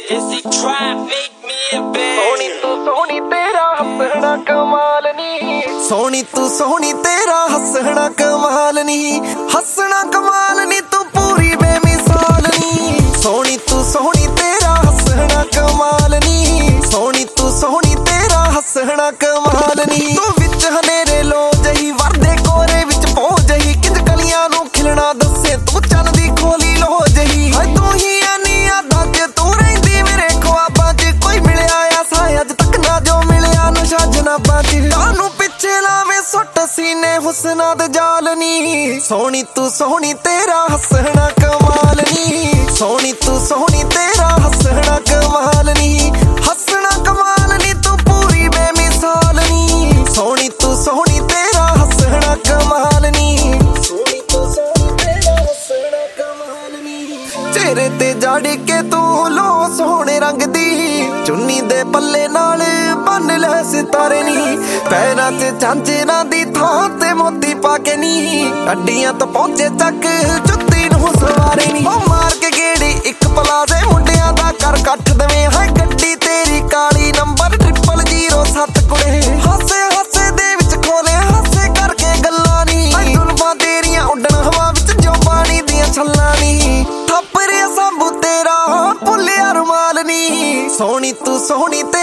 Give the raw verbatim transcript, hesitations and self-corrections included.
Is it trap make me a bitch? ਸੋਹਣੀ ਤੂੰ ਸੋਹਣੀ ਤੇਰਾ ਹੱਸਣਾ ਕਮਾਲ ਨੀ ਸੋਹਣੀ ਤੂੰ ਸੋਹਣੀ ਤੇਰਾ ਹੱਸਣਾ ਕਮਾਲ ਨੀ ਹੱਸਣਾ ਕਮਾਲ ਨੀ ਤੂੰ ਪੂਰੀ ਬੇਮਿਸਾਲ ਨੀ ਸੋਹਣੀ ਤੂੰ ਸੋਹਣੀ ਤੇਰਾ ਹੱਸਣਾ ਕਮਾਲ ਨੀ ਸੋਹਣੀ ਤੂੰ ਸੋਹਣੀ ਤੇਰਾ ਹੱਸਣਾ ਕਮਾਲ ਨੀ ਤੂੰ ਵਿੱਚ ਹਨੇਰੇ ਲੋ ਜਹੀ ਵਰਦੇ ਕੋਰੇ ਵਿੱਚ ਪੋ ਜਹੀ ਕਿਜ ਕਲੀਆਂ ਨੂੰ ਖਿਲਣਾ ਦੱਸੇ ਤੂੰ ਚੰਨ ਦੀ ਖੋਲੀ ਲੋ ਜਹੀ ਹਾਏ ਤੂੰ ਹੀ ਐਨੀ ਯਾਦਾਂ ਚ ਤੂੰ ਰਹਿੰਦੀ ਮੇਰੇ ख्वाबां ਚ ਕੋਈ ਮਿਲਿਆ ਆ ਸਾ ਅੱਜ ਤੱਕ ਨਾ ਜੋ ਮਿਲਿਆ ਨਸ਼ਾ ਜਨਾਬਾਂ ਚ ਕਾਨੂੰ ਪਿੱਛੇ ਲਾਵੇਂ ਸੁੱਟ ਸੀਨੇ ਹੁਸਨਾ ਦੇ ਜਾਲ ਨੀ ਸੋਹਣੀ ਤੂੰ ਸੋਹਣੀ ਤੇਰਾ ਹੱਸਣਾ ਕਮਾਲ ਨੀ ਸੋਹਣੀ ਤੂੰ ਸੋਹਣੀ ਤੇਰਾ ਹੱਸਣਾ ਕਮਾਲ ਨੀ ਹੱਸਣਾ ਕਮਾਲ ਨੀ ਤੂੰ ਪੂਰੀ ਬੇਮਿਸਾਲ ਨੀ ਸੋਹਣੀ ਤੂੰ ਸੋਹਣੀ ਤੇਰਾ ਹੱਸਣਾ ਕਮਾਲ ਨੀ ਸੋਹਣੀ ਤੂੰ ਸੋਹਣੀ ਤੇਰਾ ਹੱਸਣਾ ਕਮਾਲ ਨੀ ਚਿਹਰੇ ਤੇ ਜੜ ਕੇ ਤੂੰ ਲੋ ਸੋਹਣੇ ਰੰਗ ਦੀ ਚੁੰਨੀ ਦੇ ਪੱਲੇ ਨਾਲ ਬੰਨ ਲੈ ਸਿਤਾਰੇ ਨੀ ਪੈਰਾਂ ਤੇ ਝਾਂਜਰਾਂ ਦੀ ਥਾਂ ਤੇ ਮੋਤੀ ਪਾ ਕੇ ਨੀ ਅੱਡੀਆਂ ਤੋਂ ਪਹੁੰਚੇ ਚੱਕ ਜੁੱਤੀ ਨੂੰ ਸਵਾਰੇ ਨੀ ਉਹ ਮਾਰ ਕੇ ਗੇੜੀ ਇੱਕ ਪਲਾਜ਼ੇ ਮੁੰਡਿਆਂ ਦਾ ਕਰ ਕੱਟ ਦਵੇਂ ਹੈ ਗੱਡੀ ਤੇਰੀ ਕਾਲੀ ਨੰਬਰ ਟ੍ਰਿਪਲ ਜ਼ੀਰੋ ਸੱਤ ਕੁੜੇ ਹਾਸੇ ਹਾਸੇ ਦੇ ਵਿੱਚ ਖੋਲੇ ਹਾਸੇ ਕਰਕੇ ਗੱਲਾਂ ਨੀ ਜ਼ੁਲਮਾਂ ਤੇਰੀਆਂ ਉੱਡਣ ਹਵਾ ਵਿੱਚ ਜੋ ਪਾਣੀ ਦੀਆਂ ਛੱਲਾਂ ਨੀ ਥਾਪਰਿਆ ਸਾਂਭੂ ਤੇਰਾ ਭੁੱਲਿਆ ਰੁਮਾਲ ਨੀ ਸੋਹਣੀ ਤੂੰ ਸੋਹਣੀ ਤੇ